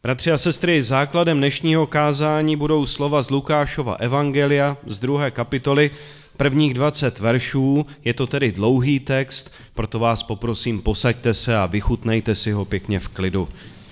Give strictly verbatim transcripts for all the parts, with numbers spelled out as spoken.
Bratři a sestry, základem dnešního kázání budou slova z Lukášova evangelia z druhé kapitoly, prvních dvacet veršů. Je to tedy dlouhý text, proto vás poprosím, posaďte se a vychutnejte si ho pěkně v klidu.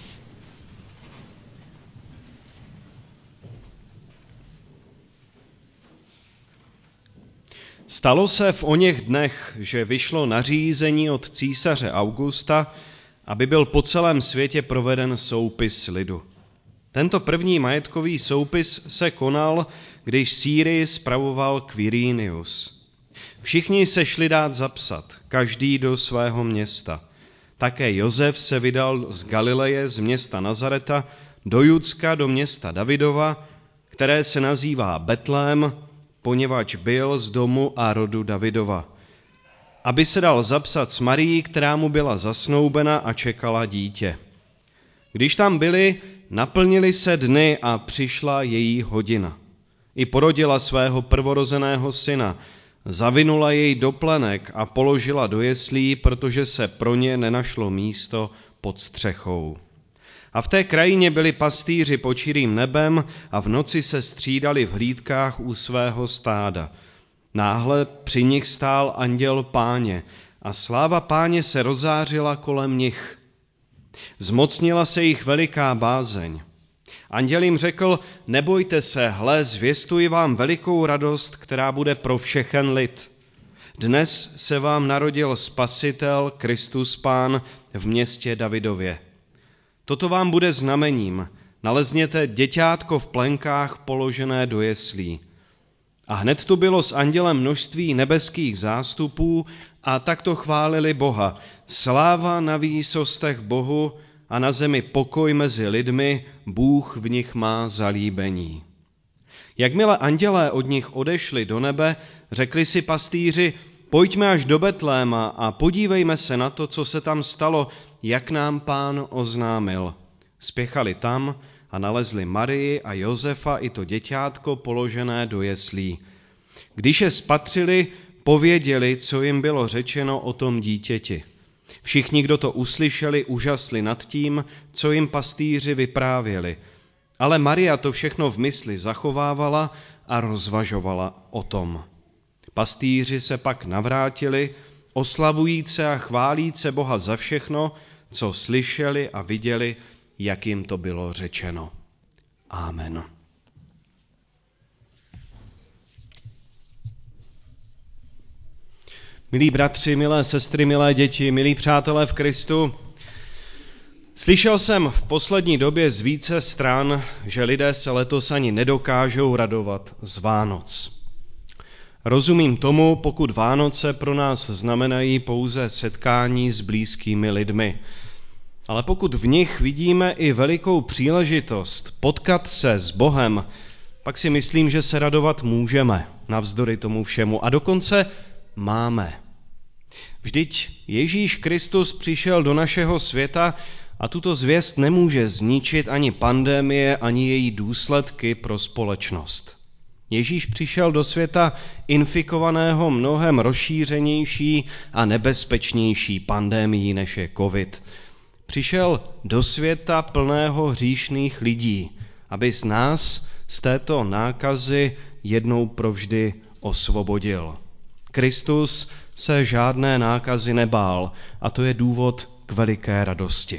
Stalo se v oněch dnech, že vyšlo nařízení od císaře Augusta, aby byl po celém světě proveden soupis lidu. Tento první majetkový soupis se konal, když Sýrii spravoval Quirinius. Všichni se šli dát zapsat, každý do svého města. Také Josef se vydal z Galileje, z města Nazareta, do Judska, do města Davidova, které se nazývá Betlém, poněvadž byl z domu a rodu Davidova, aby se dal zapsat s Marií, která mu byla zasnoubena a čekala dítě. Když tam byli, naplnili se dny a přišla její hodina. I porodila svého prvorozeného syna, zavinula jej do plenek a položila do jeslí, protože se pro ně nenašlo místo pod střechou. A v té krajině byli pastýři pod širým nebem a v noci se střídali v hlídkách u svého stáda. Náhle při nich stál anděl Páně a sláva Páně se rozářila kolem nich. Zmocnila se jich veliká bázeň. Anděl jim řekl: nebojte se, hle, zvěstuji vám velikou radost, která bude pro všechen lid. Dnes se vám narodil Spasitel, Kristus Pán, v městě Davidově. Toto vám bude znamením. Nalezněte děťátko v plenkách položené do jeslí. A hned tu bylo s andělem množství nebeských zástupů a takto chválili Boha. Sláva na výsostech Bohu a na zemi pokoj mezi lidmi, Bůh v nich má zalíbení. Jakmile andělé od nich odešli do nebe, řekli si pastýři: pojďme až do Betléma a podívejme se na to, co se tam stalo, jak nám Pán oznámil. Spěchali tam a nalezli Marii a Josefa i to děťátko položené do jeslí. Když je spatřili, pověděli, co jim bylo řečeno o tom dítěti. Všichni, kdo to uslyšeli, úžasli nad tím, co jim pastýři vyprávěli. Ale Maria to všechno v mysli zachovávala a rozvažovala o tom. Pastýři se pak navrátili, oslavujíce a chválíce Boha za všechno, co slyšeli a viděli, jak jim to bylo řečeno. Amen. Milí bratři, milé sestry, milé děti, milí přátelé v Kristu, slyšel jsem v poslední době z více stran, že lidé se letos ani nedokážou radovat z Vánoc. Rozumím tomu, pokud Vánoce pro nás znamenají pouze setkání s blízkými lidmi. Ale pokud v nich vidíme i velikou příležitost potkat se s Bohem, pak si myslím, že se radovat můžeme navzdory tomu všemu a dokonce máme. Vždyť Ježíš Kristus přišel do našeho světa a tuto zvěst nemůže zničit ani pandemie, ani její důsledky pro společnost. Ježíš přišel do světa infikovaného mnohem rozšířenější a nebezpečnější pandemií, než je covid. Přišel do světa plného hříšných lidí, aby z nás z této nákazy jednou provždy osvobodil. Kristus se žádné nákazy nebál a to je důvod k veliké radosti.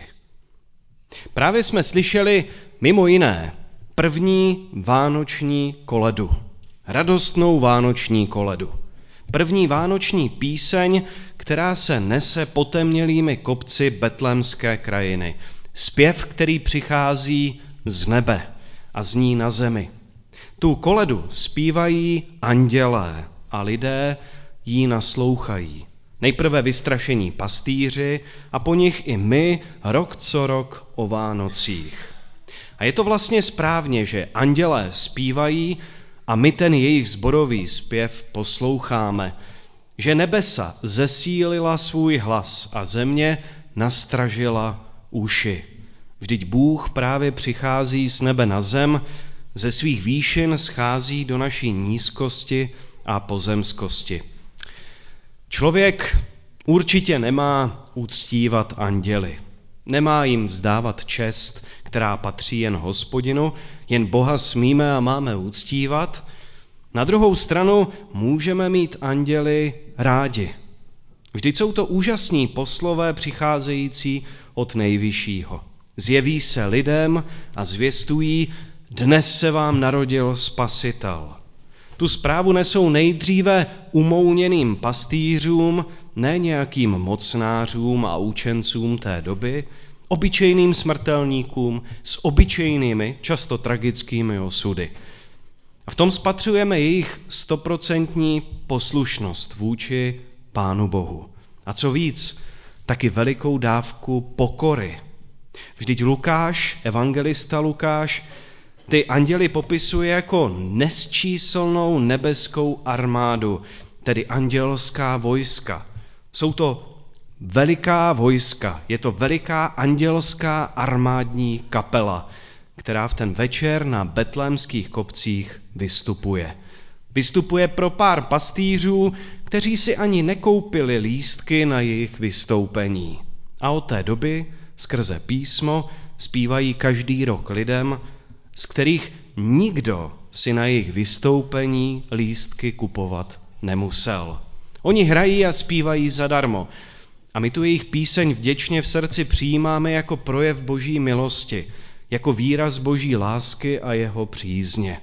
Právě jsme slyšeli mimo jiné první vánoční koledu, radostnou vánoční koledu. První vánoční píseň, která se nese potemnělými kopci betlémské krajiny. Zpěv, který přichází z nebe a zní na zemi. Tu koledu zpívají andělé a lidé jí naslouchají. Nejprve vystrašení pastýři a po nich i my rok co rok o Vánocích. A je to vlastně správně, že andělé zpívají a my ten jejich sborový zpěv posloucháme, že nebesa zesílila svůj hlas a země nastražila uši. Vždyť Bůh právě přichází z nebe na zem, ze svých výšin schází do naší nízkosti a pozemskosti. Člověk určitě nemá uctívat anděly. Nemá jim vzdávat čest, která patří jen Hospodinu, jen Boha smíme a máme uctívat. Na druhou stranu můžeme mít anděly rádi. Vždyť jsou to úžasní poslové přicházející od Nejvyššího. Zjeví se lidem a zvěstují, dnes se vám narodil Spasitel. Tu zprávu nesou nejdříve umouněným pastýřům, ne nějakým mocnářům a učencům té doby, obyčejným smrtelníkům s obyčejnými, často tragickými osudy. A v tom spatřujeme jejich stoprocentní poslušnost vůči Pánu Bohu. A co víc, taky velikou dávku pokory. Vždyť Lukáš, evangelista Lukáš, ty anděly popisuje jako nesčíslnou nebeskou armádu, tedy andělská vojska. Jsou to veliká vojska, je to veliká andělská armádní kapela, která v ten večer na betlémských kopcích vystupuje. Vystupuje pro pár pastýřů, kteří si ani nekoupili lístky na jejich vystoupení. A od té doby skrze písmo zpívají každý rok lidem, z kterých nikdo si na jejich vystoupení lístky kupovat nemusel. Oni hrají a zpívají zadarmo. A my tu jejich píseň vděčně v srdci přijímáme jako projev Boží milosti, jako výraz Boží lásky a jeho přízně.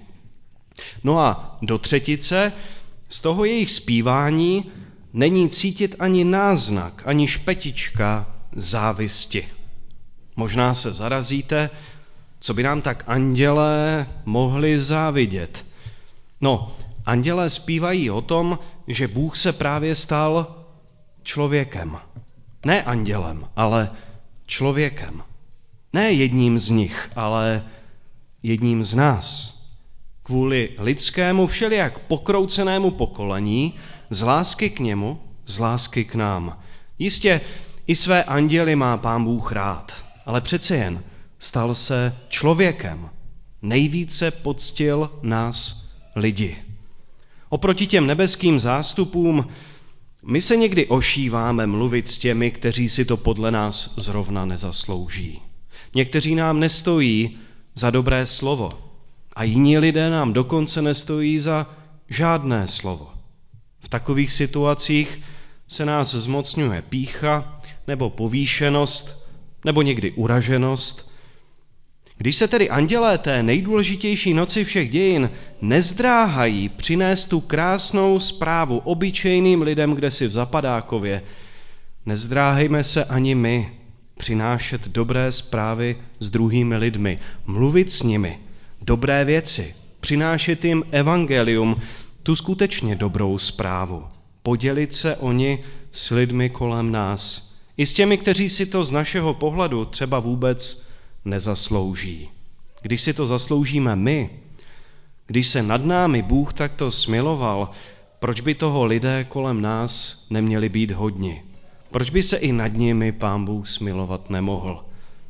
No a do třetice z toho jejich zpívání není cítit ani náznak, ani špetička závisti. Možná se zarazíte, co by nám tak andělé mohli závidět. No, andělé zpívají o tom, že Bůh se právě stal člověkem. Ne andělem, ale člověkem. Ne jedním z nich, ale jedním z nás. Kvůli lidskému všelijak pokroucenému pokolení, z lásky k němu, z lásky k nám. Jistě i své anděly má Pán Bůh rád, ale přece jen stal se člověkem. Nejvíce poctil nás lidi. Oproti těm nebeským zástupům my se někdy ošíváme mluvit s těmi, kteří si to podle nás zrovna nezaslouží. Někteří nám nestojí za dobré slovo a jiní lidé nám dokonce nestojí za žádné slovo. V takových situacích se nás zmocňuje pýcha nebo povýšenost nebo někdy uraženost. Když se tedy andělé té nejdůležitější noci všech dějin nezdráhají přinést tu krásnou zprávu obyčejným lidem kdesi v Zapadákově, nezdráhejme se ani my přinášet dobré zprávy s druhými lidmi, mluvit s nimi, dobré věci, přinášet jim evangelium, tu skutečně dobrou zprávu, podělit se o ni s lidmi kolem nás, i s těmi, kteří si to z našeho pohledu třeba vůbec nezaslouží. Když si to zasloužíme my, když se nad námi Bůh takto smiloval, proč by toho lidé kolem nás neměli být hodni? Proč by se i nad nimi Pán Bůh smilovat nemohl?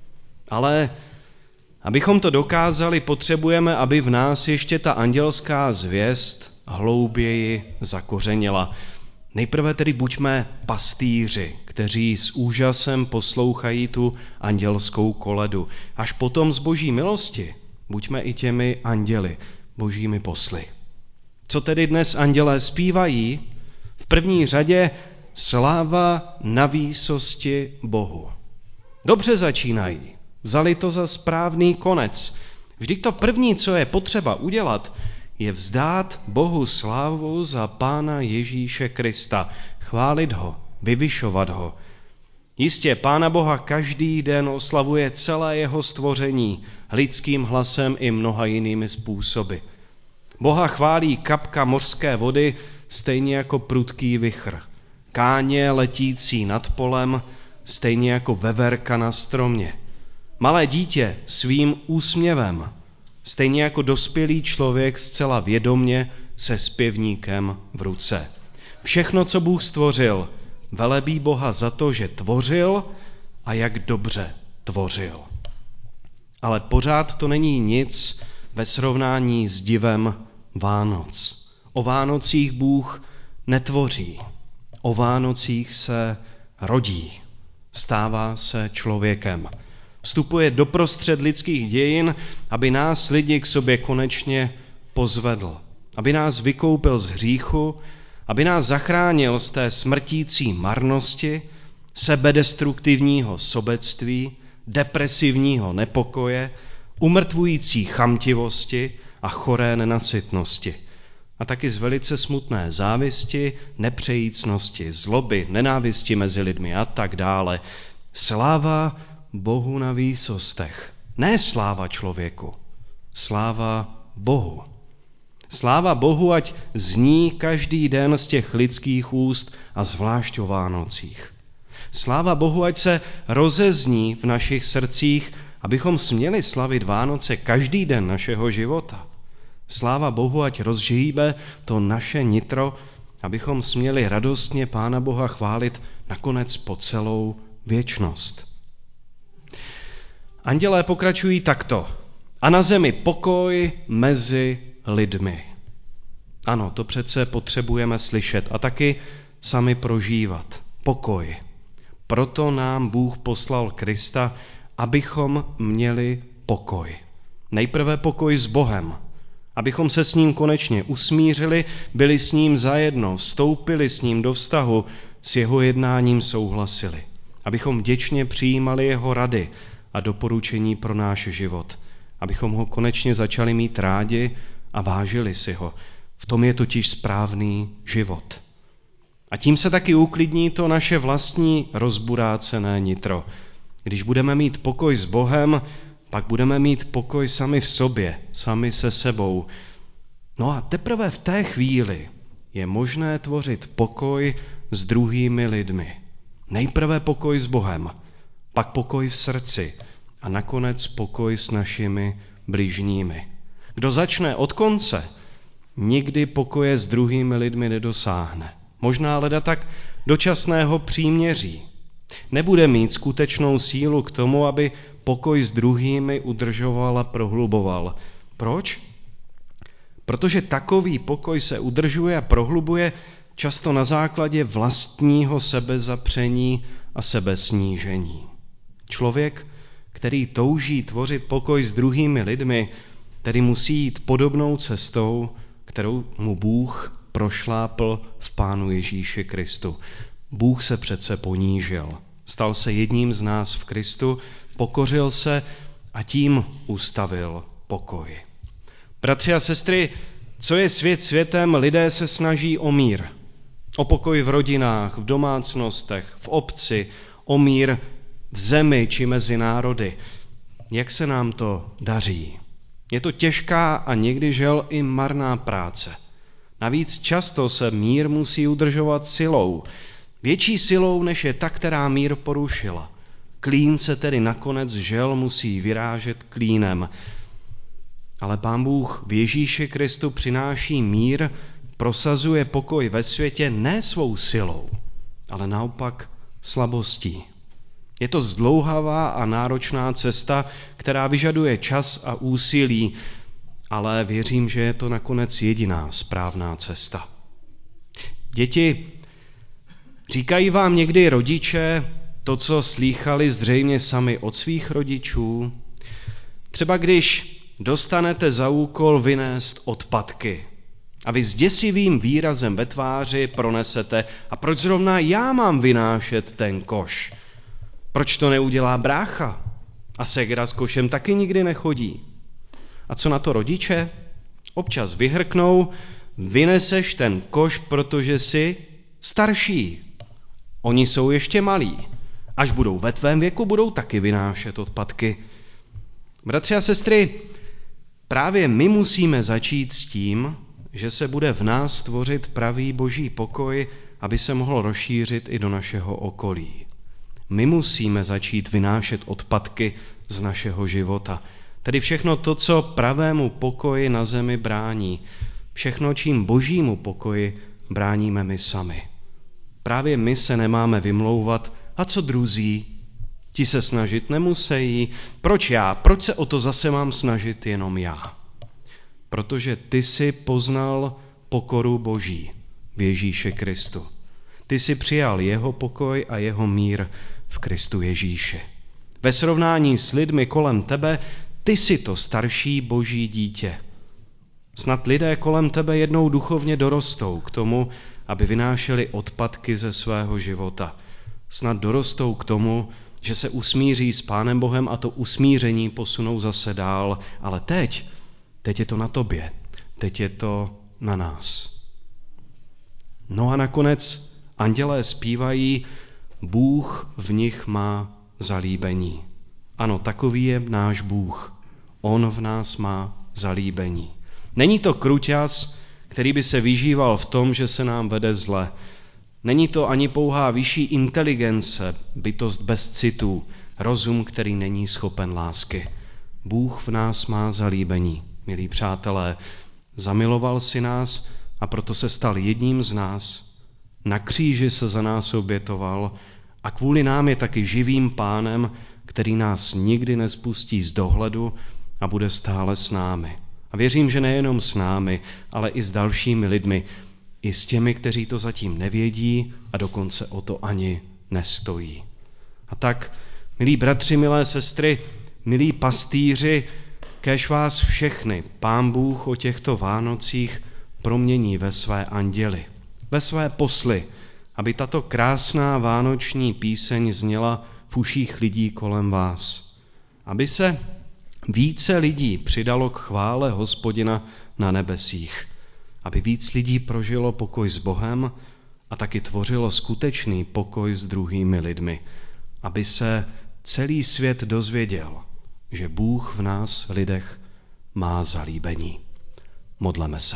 Ale abychom to dokázali, potřebujeme, aby v nás ještě ta andělská zvěst hlouběji zakořenila. Nejprve tedy buďme pastýři, kteří s úžasem poslouchají tu andělskou koledu. Až potom z Boží milosti buďme i těmi anděli, Božími posly. Co tedy dnes andělé zpívají? V první řadě sláva na výsosti Bohu. Dobře začínají, vzali to za správný konec. Vždyť to první, co je potřeba udělat, je vzdát Bohu slávu za Pána Ježíše Krista, chválit ho, vyvyšovat ho. Jistě Pána Boha každý den oslavuje celé jeho stvoření, lidským hlasem i mnoha jinými způsoby. Boha chválí kapka mořské vody, stejně jako prudký vichr. Káně letící nad polem, stejně jako veverka na stromě. Malé dítě svým úsměvem, stejně jako dospělý člověk zcela vědomně se zpěvníkem v ruce. Všechno, co Bůh stvořil, velebí Boha za to, že tvořil a jak dobře tvořil. Ale pořád to není nic ve srovnání s divem Vánoc. O Vánocích Bůh netvoří, o Vánocích se rodí. Stává se člověkem. Vstupuje doprostřed lidských dějin, aby nás lidi k sobě konečně pozvedl. Aby nás vykoupil z hříchu, aby nás zachránil z té smrtící marnosti, sebedestruktivního sobectví, depresivního nepokoje, umrtvující chamtivosti a choré nenasytnosti. A taky z velice smutné závisti, nepřejícnosti, zloby, nenávisti mezi lidmi a tak dále. Sláva Bohu na výsostech. Ne sláva člověku, sláva Bohu. Sláva Bohu, ať zní každý den z těch lidských úst a zvlášť o Vánocích. Sláva Bohu, ať se rozezní v našich srdcích, abychom směli slavit Vánoce každý den našeho života. Sláva Bohu, ať rozžíbe to naše nitro, abychom směli radostně Pána Boha chválit nakonec po celou věčnost. Andělé pokračují takto. A na zemi pokoj mezi lidmi. Ano, to přece potřebujeme slyšet a taky sami prožívat. Pokoj. Proto nám Bůh poslal Krista, abychom měli pokoj. Nejprve pokoj s Bohem, abychom se s ním konečně usmířili, byli s ním zajedno, vstoupili s ním do vztahu, s jeho jednáním souhlasili. Abychom vděčně přijímali jeho rady a doporučení pro náš život. Abychom ho konečně začali mít rádi a vážili si ho. V tom je totiž správný život. A tím se taky uklidní to naše vlastní rozburácené nitro. Když budeme mít pokoj s Bohem, pak budeme mít pokoj sami v sobě, sami se sebou. No a teprve v té chvíli je možné tvořit pokoj s druhými lidmi. Nejprve pokoj s Bohem, pak pokoj v srdci a nakonec pokoj s našimi bližními. Kdo začne od konce, nikdy pokoje s druhými lidmi nedosáhne. Možná leda tak dočasného příměří. Nebude mít skutečnou sílu k tomu, aby pokoj s druhými udržoval a prohluboval. Proč? Protože takový pokoj se udržuje a prohlubuje často na základě vlastního sebezapření a sebesnížení. Člověk, který touží tvořit pokoj s druhými lidmi, tedy musí jít podobnou cestou, kterou mu Bůh prošlápl v Pánu Ježíši Kristu. Bůh se přece ponížil. Stal se jedním z nás v Kristu, pokořil se a tím ustavil pokoj. Bratři a sestry, co je svět světem, lidé se snaží o mír. O pokoj v rodinách, v domácnostech, v obci, o mír v zemi či mezi národy. Jak se nám to daří? Je to těžká a někdy žel i marná práce. Navíc často se mír musí udržovat silou. Větší silou, než je ta, která mír porušila. Klín se tedy nakonec žel musí vyrážet klínem. Ale Pán Bůh v Ježíši Kristu přináší mír, prosazuje pokoj ve světě ne svou silou, ale naopak slabostí. Je to zdlouhavá a náročná cesta, která vyžaduje čas a úsilí, ale věřím, že je to nakonec jediná správná cesta. Děti, říkají vám někdy rodiče to, co slýchali zřejmě sami od svých rodičů? Třeba když dostanete za úkol vynést odpadky a vy s děsivým výrazem ve tváři pronesete: a proč zrovna já mám vynášet ten koš? Proč to neudělá brácha? A ségra s košem taky nikdy nechodí. A co na to rodiče? Občas vyhrknou: vyneseš ten koš, protože jsi starší. Oni jsou ještě malí. Až budou ve tvém věku, budou taky vynášet odpadky. Bratři a sestry, právě my musíme začít s tím, že se bude v nás tvořit pravý boží pokoj, aby se mohl rozšířit i do našeho okolí. My musíme začít vynášet odpadky z našeho života. Tedy všechno to, co pravému pokoji na zemi brání. Všechno, čím božímu pokoji bráníme my sami. Právě my se nemáme vymlouvat: a co druzí? Ti se snažit nemusejí. Proč já? Proč se o to zase mám snažit jenom já? Protože ty jsi poznal pokoru Boží v Ježíši Kristu. Ty jsi přijal jeho pokoj a jeho mír. v Kristu Ježíši. Ve srovnání s lidmi kolem tebe, ty jsi to starší boží dítě. Snad lidé kolem tebe jednou duchovně dorostou k tomu, aby vynášeli odpadky ze svého života. Snad dorostou k tomu, že se usmíří s Pánem Bohem a to usmíření posunou zase dál. Ale teď, teď je to na tobě, teď je to na nás. No a nakonec andělé zpívají, Bůh v nich má zalíbení. Ano, takový je náš Bůh. On v nás má zalíbení. Není to kruťas, který by se vyžíval v tom, že se nám vede zle. Není to ani pouhá vyšší inteligence, bytost bez citů, rozum, který není schopen lásky. Bůh v nás má zalíbení, milí přátelé. Zamiloval si nás a proto se stal jedním z nás. Na kříži se za nás obětoval a kvůli nám je taky živým Pánem, který nás nikdy nespustí z dohledu a bude stále s námi. A věřím, že nejenom s námi, ale i s dalšími lidmi, i s těmi, kteří to zatím nevědí a dokonce o to ani nestojí. A tak, milí bratři, milé sestry, milí pastýři, kéž vás všechny Pán Bůh o těchto Vánocích promění ve své anděly, ve své posly, aby tato krásná vánoční píseň zněla v uších lidí kolem vás. Aby se více lidí přidalo k chvále Hospodina na nebesích. Aby víc lidí prožilo pokoj s Bohem a taky tvořilo skutečný pokoj s druhými lidmi. Aby se celý svět dozvěděl, že Bůh v nás lidech má zalíbení. Modleme se.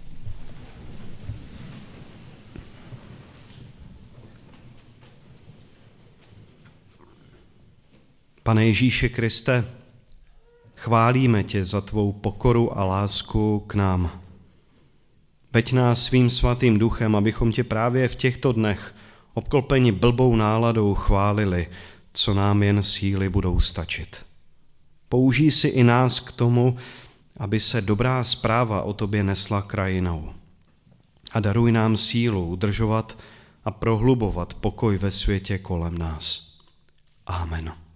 Pane Ježíši Kriste, chválíme tě za tvou pokoru a lásku k nám. Veď nás svým svatým duchem, abychom tě právě v těchto dnech obklopeni blbou náladou chválili, co nám jen síly budou stačit. Použij si i nás k tomu, aby se dobrá zpráva o tobě nesla krajinou. A daruj nám sílu udržovat a prohlubovat pokoj ve světě kolem nás. Amen.